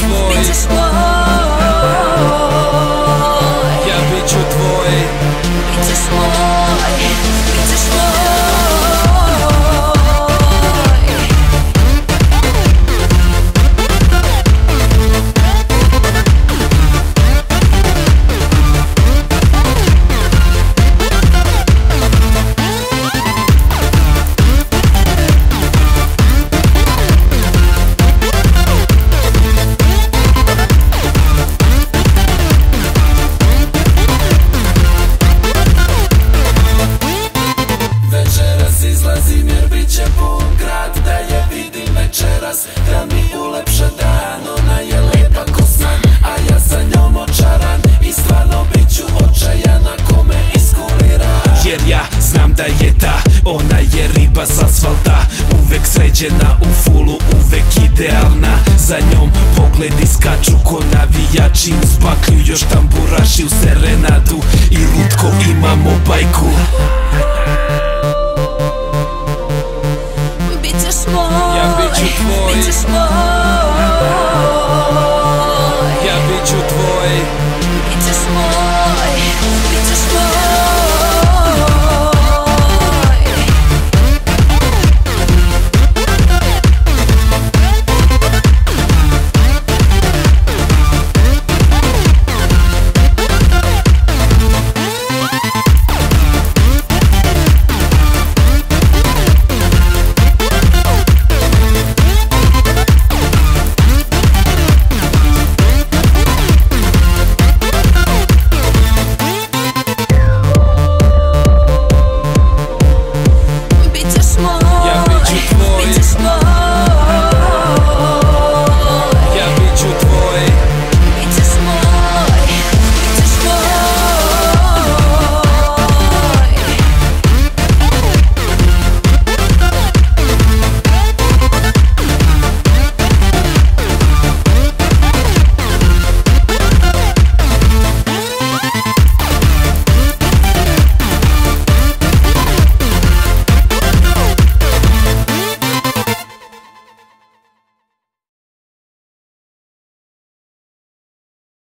tvoj, bićeš moj, ja bit ću tvoj, bićeš moj, bićeš moj. Izlazim jer bit će pun grad, da je vidim večeras. Da mi ulepša dan, ona je lepa ko san, a ja za njom očaran. I stvarno bit ću očajan ako me iskulira. jer ja znam da je ta, ona je riba s asfalta. Uvek sređena u fulu, uvek idealna. Za njom pogledi skaču ko navijači uz baklju, još tamburaši u serenadu i lutko imamo bajku. Bićeš moj, Ja bit ću tvoj, bićeš moj, ja bit ću tvoj,